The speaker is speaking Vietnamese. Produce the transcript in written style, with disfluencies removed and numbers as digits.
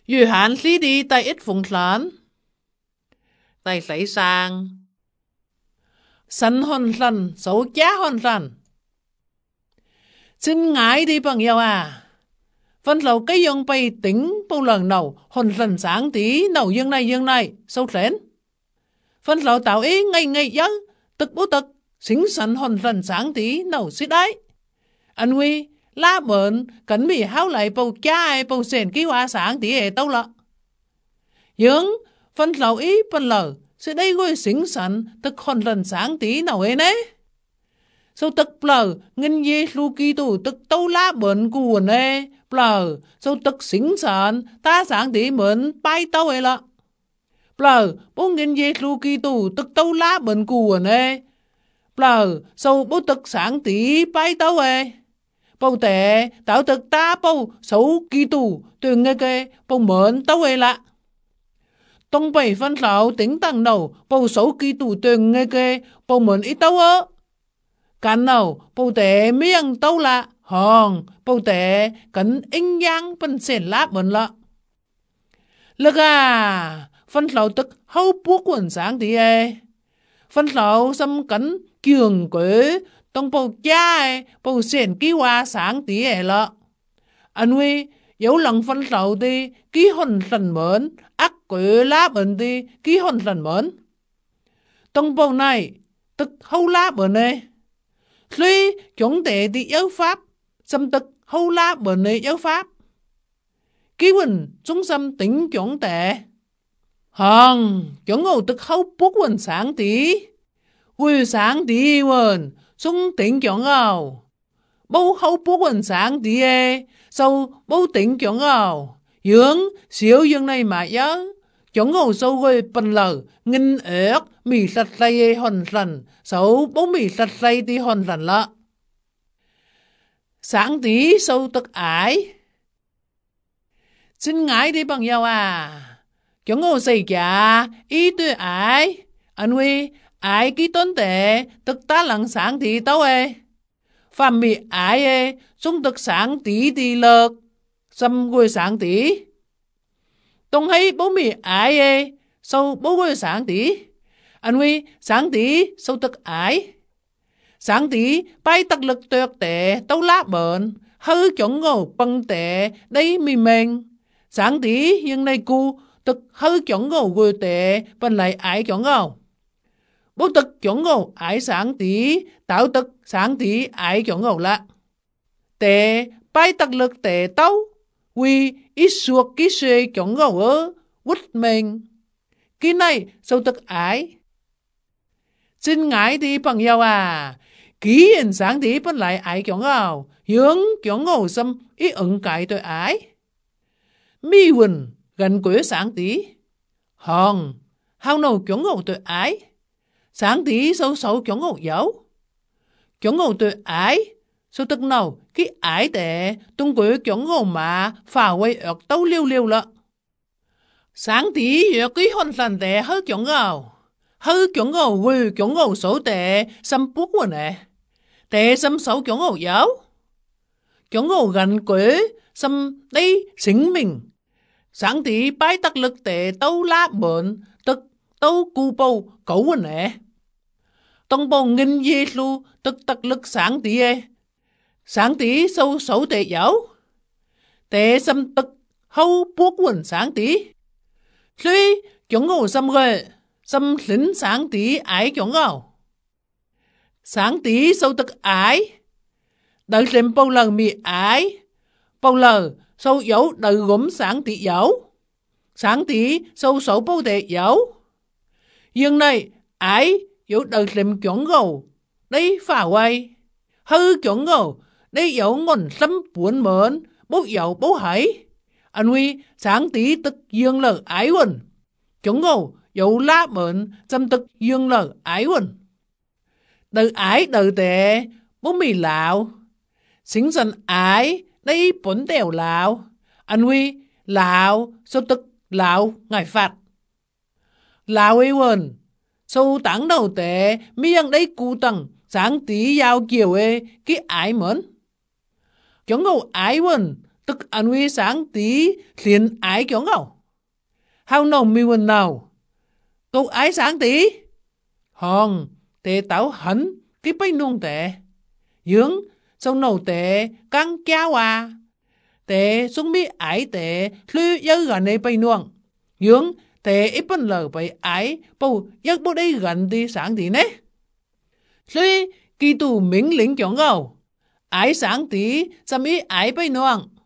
約翰斯的第一封信第4章，神看神，手加看神。親愛的朋友啊，分手cái用被tính bao lần nào hồn thần sáng tí nào dương này sâu lên. Phân手tạo ý ngày ngày giấc tức bố tức xính sẵn hồn thần sáng tí nào xí đấy. Anh huy lá bệnh cảnh bị háo lại bầu chai bầu xền ký hoa sáng tí hề tâu lọ. Nhưng phân手ý phân lờ sẽ đây ngôi xính sẵn tức hồn thần sáng tí nào hề nế. Sau tức lờ ngân Giê-xu Kitô tức tâu lá bệnh của quần ê lờ sau tức xính sẵn ta sáng tí mượn bay tâu hề lọ. Lờ bố ngân Giê-xu Kitô tức tâu lá bệnh của quần ê lờ sau bố tức sáng tí bay tâu hề. Bầu tệ tạo thực ta bầu xấu Kitô từ nghe kê bầu mượn tâu hề lạ. Tông bày phân手tính tăng đầu bầu xấu Kitô từ nghe kê bầu mượn ít tâu ơ. Cảnh nào bầu tệ miệng tâu lạ hòn bầu tệ cảnh in giang phân xền lá bệnh lạ. Lực à phân手tức hâu buộc quần sáng tí ê. Phân手xâm cảnh kiường quế tông bầu cha bầu xền ký hoa sáng tí ê lạ. Anh huy dấu lần phân手thì ký hồn thần mến ác quế lá bệnh thì ký hồn thần mến. Tông bầu này tức hâu lá bệnh ê. Khi chúng tệ thì giáo pháp xâm tức hâu lá bệnh ê giáo pháp. Ký quỳnh trung xâm tính chúng tệ. Hòn chúng ngầu tức hâu bút quỳnh sáng tí. Quỳ sáng tí quỳnh xung tính chúng ngầu. Bố hâu bút quỳnh sáng tí ê. Sau bố tính chúng ngầu. Dưỡng xíu dương này mà nhớ. Chúng ngầu sâu quỳ bình lờ. Nghìn ớt mì sạch say hồn rần. Sau bố mì sạch say tí hồn rần lợ. Sáng tí sâu tức ái. Xin ngái đi bằng nhau à. Chúng ngồi xây chả ý tư ái. Anh huy ái ký tôn tệ tức ta lặng sáng tí tấu ê. Phạm mì ái ê xung tức sáng tí tí lợt. Xâm quê sáng tí. Tông hay bố mì ái ê sau bố quê sáng tí. Anh huy sáng tí sâu tức ái. Sáng tí bay tắc lực tuyệt tệ tấu lá bệnh. Hư chổng ngầu bằng tệ đây mì mình. Sáng tí nhưng này cu tức hư chổng ngầu quê tệ bằng lại ái chổng ngầu. Bố tức chổng ngầu ái sáng tí tạo tức sáng tí ái chổng ngầu lạ. Tệ bay tắc lực tệ tấu. Vì ít suộc ký xuê chổng ngầu ơ quýt mình. Cái này sâu tức ái. Xin ngái đi bằng nhau à. Ký hình sáng tí bằng lại ái chổng ngầu. Hướng chổng ngầu xâm ý ứng cải tôi ái. Mi quỳnh gần quế sáng tí. Hòn hao nâu chổng ngầu tôi ái. Sáng tí sâu sâu chổng ngầu dấu. Chổng ngầu tôi ái. Sâu tức nào cái ái tệ tung quế chổng ngầu mà phá quay ớt tấu liêu liêu lợ. Sáng tí dựa ký hôn sẵn tệ hư chổng ngầu. Hư chổng ngầu quỳ chổng ngầu xấu tệ xâm bút quần nè. Tệ xâm xấu chổng ngầu dấu. Chổng ngầu gần quế xâm đây xính mình. Sáng tí bái tắc lực tệ tâu lá bệnh tức tâu cu bầu cấu quần nè. Tông bầu nghìn Giê-xu tức tắc lực sáng tí ê. Sáng tí sâu xấu tệ dấu. Tệ xâm tức hâu bút quần sáng tí. Suy chổng ngầu xâm gợi. Xâm lính sáng tí ái chổng ngầu. Sáng tí sâu tức ái. Đợi xem bầu lần mì ái. Bầu lờ sâu dấu đợi gốm sáng tí dấu. Sáng tí sâu xấu bầu tệ dấu. Nhưng này ái dấu đợi xem chổng ngầu. Đây phá quay. Hư chổng ngầu. Đây dấu ngôn xâm buồn mến. Bố dấu bố hãy. Anh huy sáng tí tức dương lờ ái quần. Chổng ngầu dấu lá bệnh xâm tức dương lờ ái quần. Đời ái đời tệ bố mì lạo. Xính sân ái đây bốn đều lạo. Anh huy lạo sâu tức lạo ngài phạt. Lạo ấy quần sâu tảng đầu tệ miệng đây cụ tầng sáng tí giao kiều ê cái ái mến. Chổng ngầu ái quần tức anh huy sáng tí liền ái kiểu ngầu. Hào nồng mi quần nào, câu ái sáng tí. Hòn, tệ táo hẳn, cái bánh nông tệ. Dưỡng, sông nầu tệ, căng kéo à. Tệ xuống mi ái tệ, lưu yếu gần này bánh nông. Dưỡng, tệ ít bánh lờ bởi ái, bầu yếu bố đây gần đi sáng tí nế. Lưu kỳ tù mình lính kiểu ngầu. Ái sáng tí, xâm ý ái bánh nông.